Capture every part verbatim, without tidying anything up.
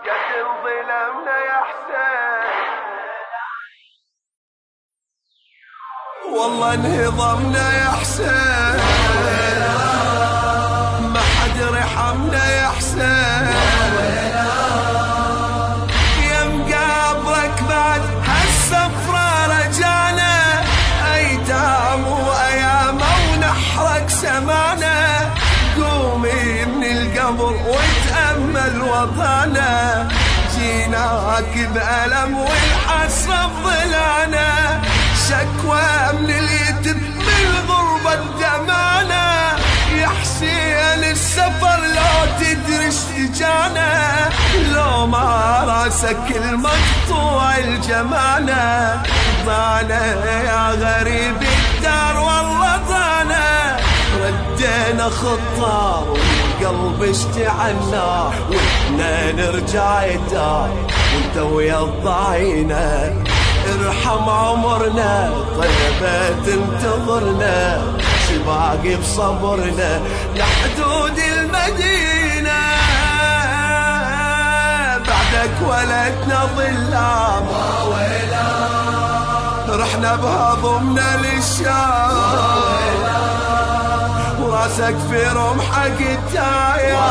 قتل ظلمنا يا حسين، والله انهضمنا يا حسين، ما حد رحمنا يا حسين، يا مقابرك بعد هالسفرة رجعنا، ايتام وايام ونحرك سمعنا، قومي من القبر وتأمل وضعنا، جيناك بألم والحسرة بضلعنا، شكوى من اليتم من غربة دمعنا، يا حسين السفر لو تدري اشتجانا، لو ما راسك المقطوع الجمعنا، ضعنا يا غريب الدار والله ضعنا، ردينا خطار والقلب اشتعلنا، واحنا نرجع الدار وانت ويا الضعينة، ارحم عمرنا طيبة تنتظرنا، شباقي بصبرنا لحدود المدينة، بعدك ولدنا ظلام رحنا بهضمنا للشام، وراسك في رمحك التايا،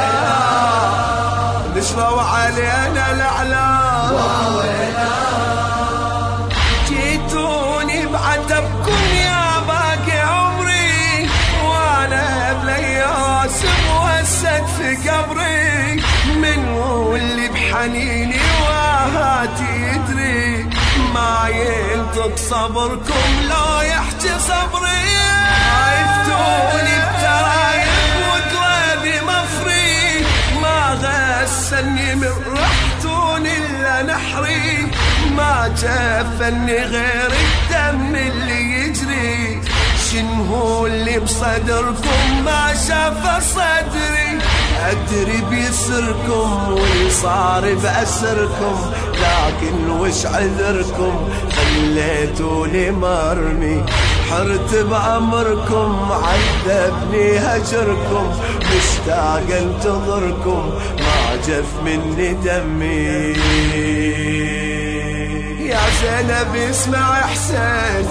نشروا علينا الاعلام، جيتوني بعتبكم يا باقي عمري، وانا بلياس موسد في قبري، من واللي بحنيني واهاتي يدري، ما ينطق صبركم لو يحكي صبري، عفتوني بترايب وقلبي مفري، ما غسلني من رحتوني الا نحري، ما جفني غير الدم اللي يجري، شنو اللي بصدركم ما شاف صدري، أدري بيسركم واللي صار بأسركم، لكن وش عذركم خليتوني مرمي، حرت بأمركم عذبني هجركم، مشتاق انتظركم ما جف مني دمي، يا زينب اسمع حسين،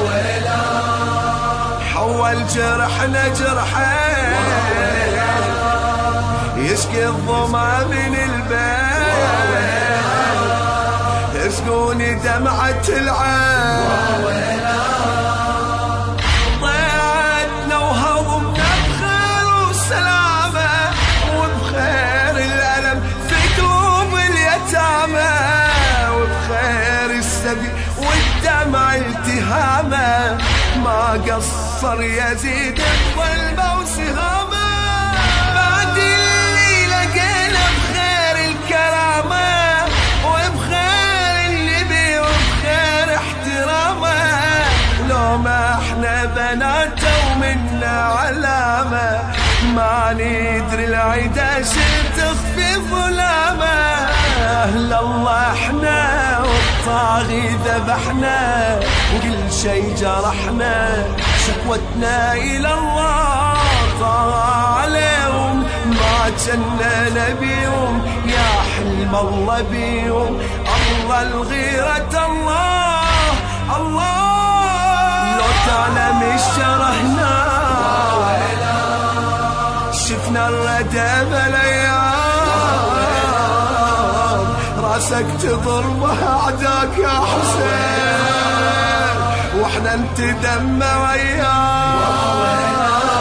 حول جرحنا جرحين، يشكي الظما من البين، اسقوني دمعة العين، ضيعتنا وهضمنا بخير وسلامة، وبخير الألم في قلوب اليتامى، وبخير السبي والدمع التهامة، ما قصر يزيد الظلمة وسهامة، بعد اللي لقينا بخير الكرامة، وبخير النبي وبخير احترامه، لو ما احنا بناته ومنا علامة، ما ندري العدا شل تخفي ظلامة، اهل الله احنا والطاغي ذبحنا، وكل شي جرحنا، شكوتنا الى الله طاغى عليهم، ما جنى نبيهم، يا حلم الله بيهم، الله الغيرة الله الله، لو تعلم الشرهنا شفنا الردى بالايام، راسك تضربها اعداك يا حسين، واحنا نتدمى وياك،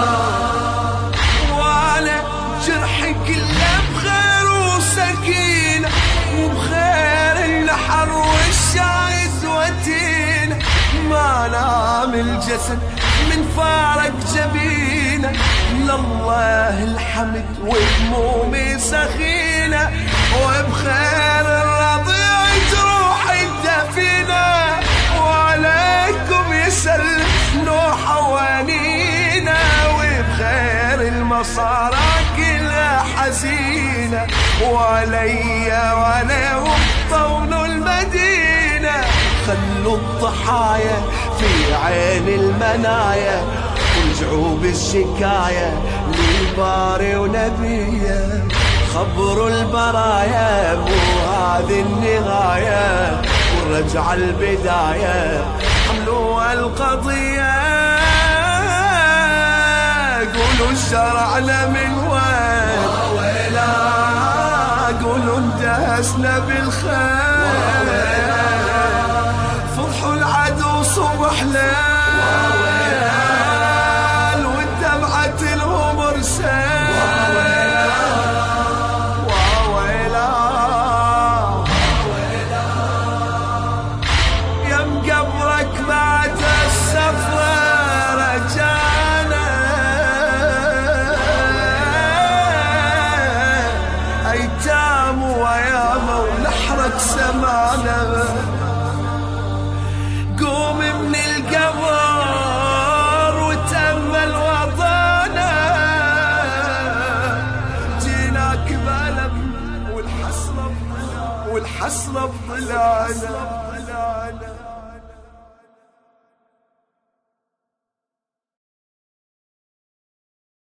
وانا جرحي كله بخير وسكينة، وبخير النحر والشايز وتينة، ما نام الجسد من فارق جبينه، لله الحمد وهمومي سخينة، وبخير الرضيع جروح الدفينة، وعليكم يسلم نوح وانينا، وبخير المصارى كلها حزينة، وعلي وعليهم طونوا المدينة، خلوا الضحايا في عين المنايا، ورجعوا بالشكاية للباري ونبيه، خبروا البرايا مو هذه النهاية، والرجعة البداية، حملوا القضية. قولوا شرعنا من وين، قولوا اندهسنا بالخير، فضحوا العدو صبح ليل، والدمعة لهم رسال. واويلا يم قبرك بعد السفر رجعنا، ايتام وياما ولحرك سمعنا. قوم من القبر وتأمل وضعنا، جيناك بألم والحسرة والحسرة بضلعنا.